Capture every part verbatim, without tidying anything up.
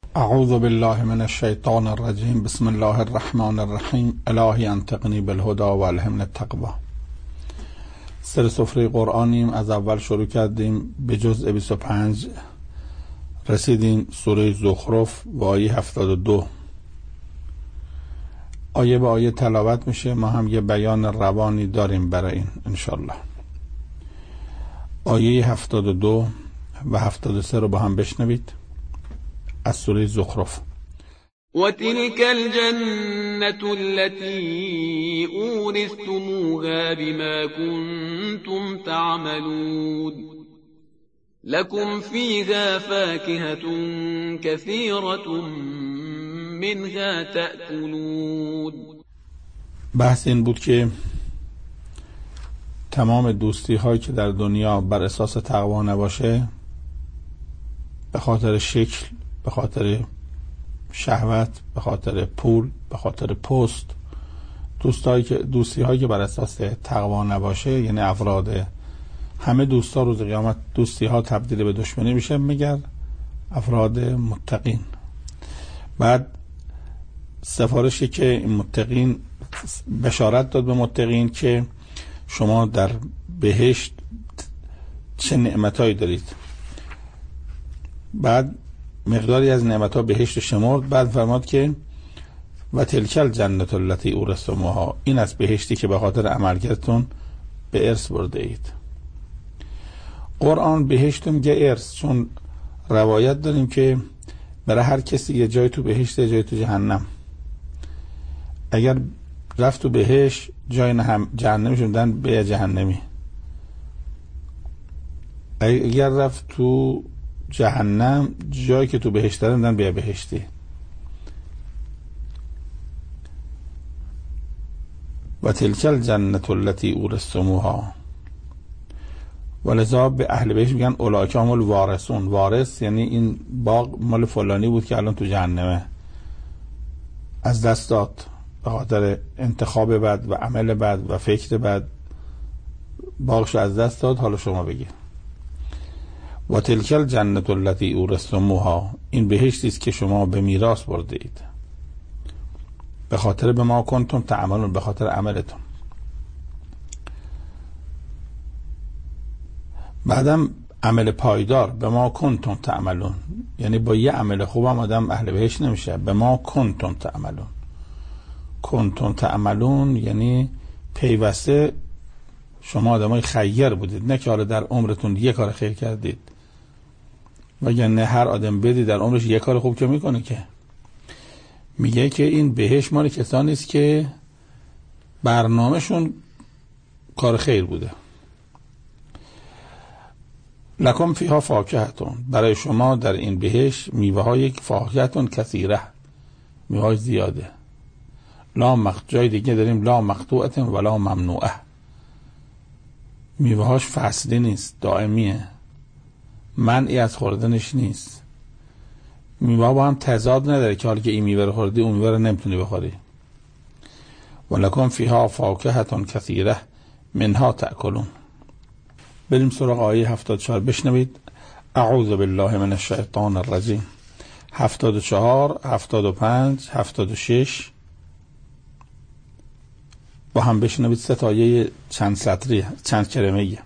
اعوذ بالله من الشیطان الرجیم. بسم الله الرحمن الرحیم. الهی انطقنی بالهدى و الهمنی التقوی. سر سفره قرآنیم. از اول شروع کردیم، به جزء بیست و پنج رسیدیم، سوره زخرف و آیه هفتاد و دو. آیه به آیه تلاوت میشه، ما هم یه بیان روانی داریم برای این انشالله. آیه هفتاد و دو و هفتاد و سه رو با هم بشنوید از سوره زخرف. و تلك الجنة التي اورثتموها بما كنتم تعملون لكم فيها فاكهة كثيرة منها تأكلون. بحث این بود که تمام دوستی هایی که در دنیا بر اساس تقوا نباشه، به خاطر شکل، به خاطر شهوت، به خاطر پول، به خاطر پست، دوستایی که دوستی هایی که بر اساس تقوا نباشه، یعنی افراد همه دوستا روز قیامت دوستی ها تبدیل به دشمنی میشه، مگر افراد متقین. بعد سفارشی که این متقین بشارت داد به متقین که شما در بهشت چه نعمتایی دارید. بعد مقداری از نعمتها بهشت شمرد. بعد فرماد که و تلک الجنة التي اورثتموها، این از بهشتی که به خاطر عملکردتون به ارث برده اید. قرآن بهشت میگه ارث، چون روایت داریم که برای هر کسی یه جای تو بهشت، یه جای تو جهنم. اگر رفت تو بهشت، جای جهنمی شدن به جهنمی. اگر رفت تو جهنم، جایی که تو بهشت دارن به بهشتی. و تلک الجنة التي اورثتموها، ولذا به اهل بهشت میگن اولئک هم الوارثون. وارث یعنی این باغ مال فلانی بود که الان تو جهنمه، از دست داد به خاطر انتخاب بد و عمل بد و فکر بد، باغش از دست داد. حالا شما بگید و تلک الجنة التي اورثتموها، این بهشتی است که شما به میراث برده اید، به خاطر به ما کنتم تعملون، به خاطر عملتون. بعدم عمل پایدار، به ما کنتم تعملون، یعنی با یه عمل خوبم آدم اهل بهشت نمیشه. به ما کنتم تعملون، کنتم تعملون یعنی پیوسته شما آدمای خیر بودید، نه که حالا در عمرتون یه کار خیر کردید. وگرنه هر آدم بدی در عمرش یه کار خوب که میکنه. که میگه که این بهشت مال کسانی است که برنامهشون کار خیر بوده. لکم فیها فاکهتون، برای شما در این بهشت میوه های فاکهتون کثیره، میوه های زیاده. لا مقت، جای دیگه داریم لا مقطوعت ولا ممنوعه، میوه هاش فصلی نیست، دائمیه، منعی از خوردنش نیست. میوه با هم تضاد نداره که حالا که این میوه رو خوردی اون میوه رو نمیتونی بخوری. ولکم فیها فاکهة کثیره منها تأکلون. بریم سراغ آیه هفتاد و چهار بشنوید. اعوذ بالله من الشیطان الرجیم. هفتاد و چهار، هفتاد و پنج، هفتاد و شش با هم بشنوید. سه تا آیه چند سطری، چند کلمه‌ایه.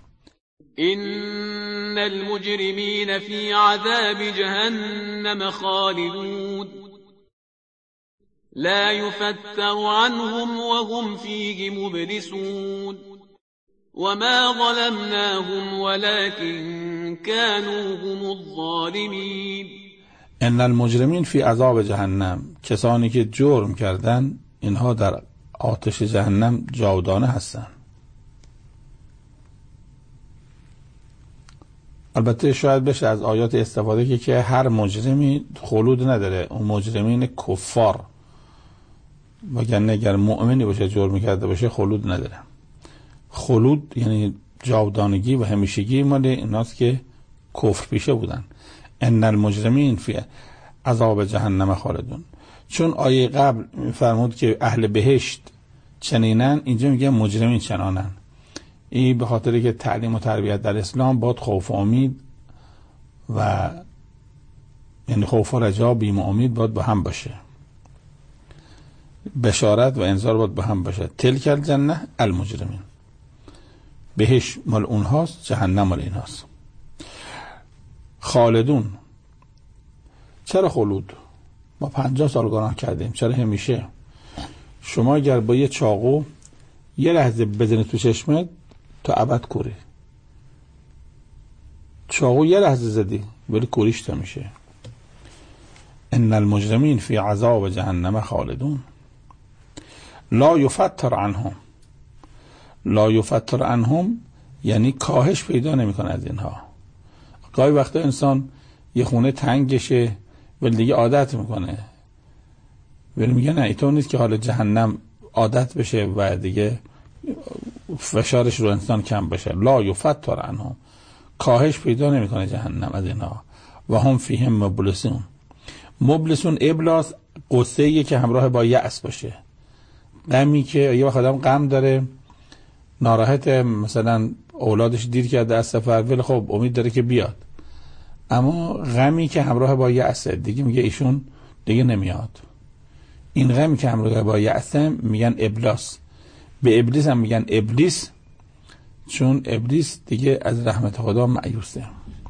ان المجرمین فی عذاب جهنم خالدون لا یفتر عنهم وهم فیه مبلسون وما ظلمناهم ولكن كانوا هم الظالمین. ان المجرمین فی عذاب جهنم، کسانی که جرم کردن اینها در آتش جهنم جاودانه هستند. البته شاید بشه از آیات استفاده که که هر مجرمی خلود نداره، اون مجرمین کفار، وگرنه اگر مؤمنی باشه جرم کرده باشه خلود نداره. خلود یعنی جاودانگی و همیشگی مال ایناست که کفر پیشه بودن. ان المجرمین فی عذاب جهنم خالدون. چون آیه قبل فرمود که اهل بهشت چنینن، اینجا میگه مجرمین چنانن. این به خاطری که تعلیم و تربیت در اسلام باید خوف و امید و یعنی خوف و رجا، بیم و امید باید با هم باشه، بشارت و انذار باید با هم باشه. تلک الجنه المجرمین، بهش مال اونهاست، جهنم مال اینهاست. خالدون، چرا خلود؟ ما پنجاه سال گناه کردیم، چرا همیشه؟ شما اگر با یه چاقو یه لحظه بزنی تو چشمت تا ابد کوری، چاقو یه لحظه زدی ولی کوریش تا میشه. ان المجرمین فی عذاب جهنم خالدون لا یفتر عنهم. لا یفتر عنهم یعنی کاهش پیدا نمیکنه از اینها. گاهی وقتا انسان یه خونه تنگشه ولی دیگه عادت میکنه، ولی میگه نه اینطور نیست که حال جهنم عادت بشه و دیگه فشارش رو انسان کم بشه. لا یفتر عنهم، کاهش پیدا نمیکنه جهنم از اینها. و هم فیهم مبلسون. مبلسون ابلاس قصه‌ای که همراه با یأس باشه، غمی که یه وقت آدم غم داره، ناراحت، مثلا اولادش دیر کرده از سفر ولی خب امید داره که بیاد، اما غمی که همراه با یأسه دیگه میگه ایشون دیگه نمیاد. این غمی که همراه با یأسه میگن ابلاس. به ابلیس هم میگن ابلیس، چون ابلیس دیگه از رحمت خدا مایوسه.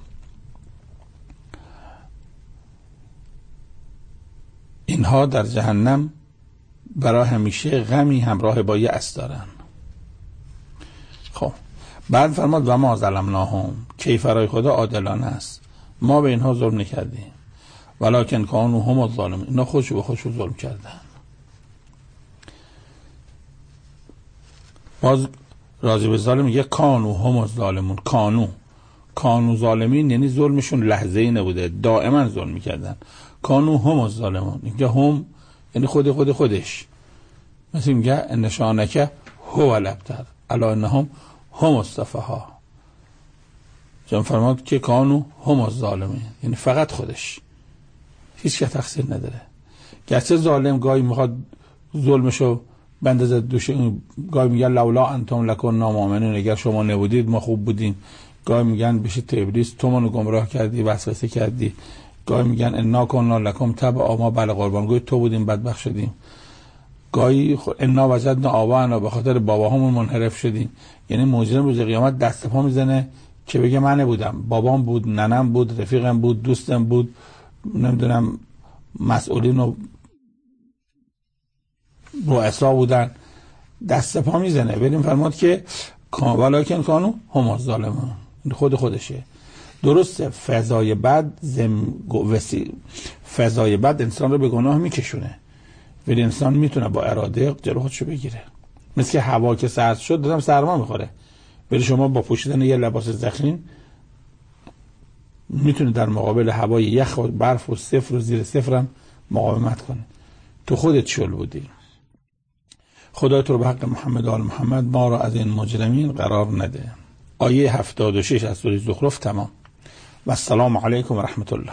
اینها در جهنم برای همیشه غمی همراه با یأس دارن. خب بعد فرماد و ما ظلمناهم، کیفرای خدا عادلانه است، ما به اینها ظلم نکردیم، ولکن کانوا هم الظالمون، اینا خودشو به خودشو ظلم کردن. باز راجع به ظالم میگه کانوا هم الظالمون. کانو کانو ظالمین یعنی ظلمشون لحظه‌ای نبوده، دائما ظلم میکردن. کانوا هم الظالمون، اینجا هم یعنی خود خود خودش، مثل میگه ان شانک هو الابتر الا انهم هم السفها. جان فرماد که کانوا هم الظالمین، یعنی فقط خودش، هیچ که تقصیر نداره. گرچه ظالم گاهی میخواد ظلمشو بندازه دوش، گاهی میگن لولا انتم لکنا مؤمنین، اگر شما نبودید ما خوب بودیم. گاهی میگن بشه ابلیس تو منو گمراه کردی، وسوسه کردی. گاهی میگن انا کنا لکم تبعا، ما بله قربان گوی تو بودیم بدبخت شدیم. گاهی انا وجدنا آباءنا، به خاطر باباهامون منحرف شدیم. یعنی مجرم روز قیامت دست پا میزنه که بگه من نبودم، بابام بود، ننم بود، رفیقم بود، دوستم بود، نمیدونم مسئولین و رؤسا بودن، دست پا میزنه. ولی فرمود که ولکن کانوا هم الظالمون، خود خودشه. درسته فضای بد زم وسی فضای بد انسان رو به گناه میکشونه، ولی انسان میتونه با اراده جلو خودشو بگیره. مثل که هوا که سرد شد دادم سرما میخوره، ولی شما با پوشیدن یه لباس ضخیم میتونه در مقابل هوای یخ و برف و صفر و زیر صفر هم مقاومت کنه. تو خودت شل بودی. خدا تو رو به حق محمد و آل محمد ما را از این مجرمین قرار نده. آیه هفتاد و شش از سوره زخرف تمام. و السلام علیکم و رحمت الله.